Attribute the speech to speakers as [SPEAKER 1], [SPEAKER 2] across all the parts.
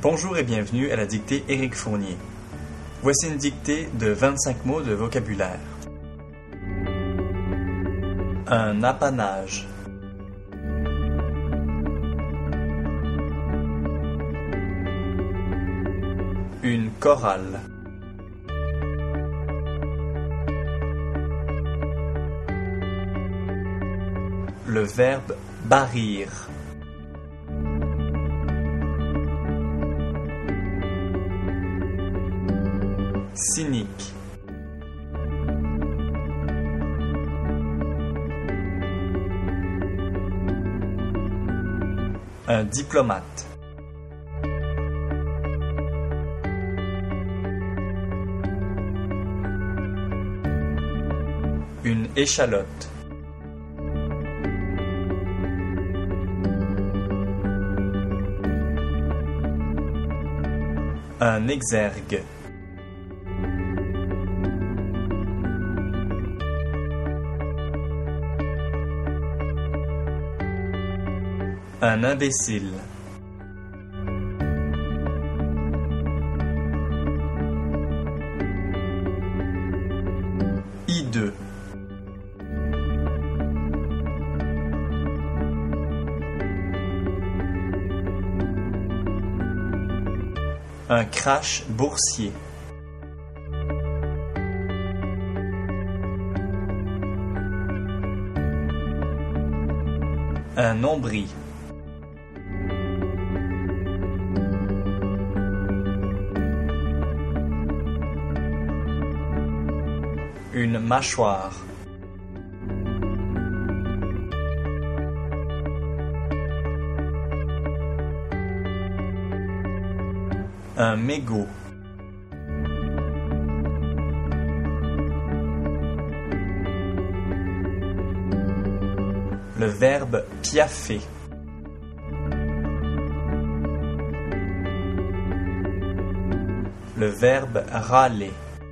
[SPEAKER 1] Bonjour et bienvenue à la dictée Éric Fournier. Voici une dictée de 25 mots de vocabulaire. Un apanage. Une chorale. Le verbe barrir. Cynique. Un diplomate. Une échalote. Un exergue. Un imbécile. Hideux. Un crash boursier. Un nombril. Une mâchoire. Un mégot. Le verbe piaffer. Le verbe râler.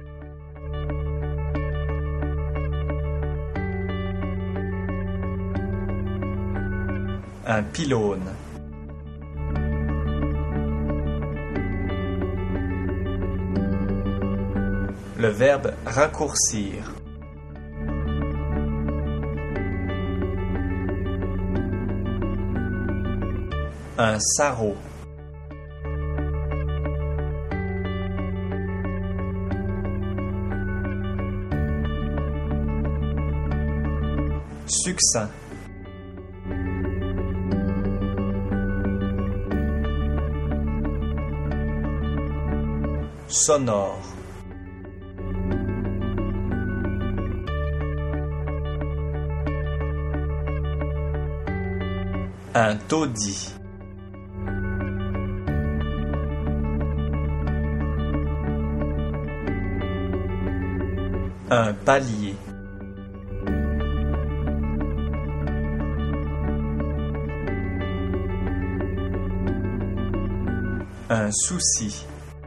[SPEAKER 1] Un pylône. Le verbe raccourcir. Un sarrau. Succinct. Sonore. Un taudis. Un palier. Un souci.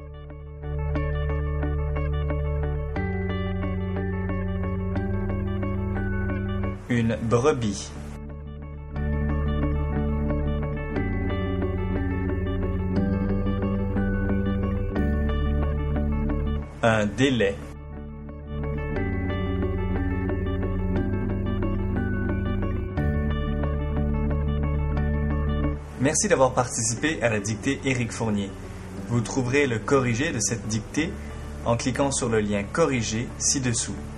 [SPEAKER 1] Une brebis. Un délai. Merci d'avoir participé à la dictée Éric Fournier. Vous trouverez le corrigé de cette dictée en cliquant sur le lien corrigé ci-dessous.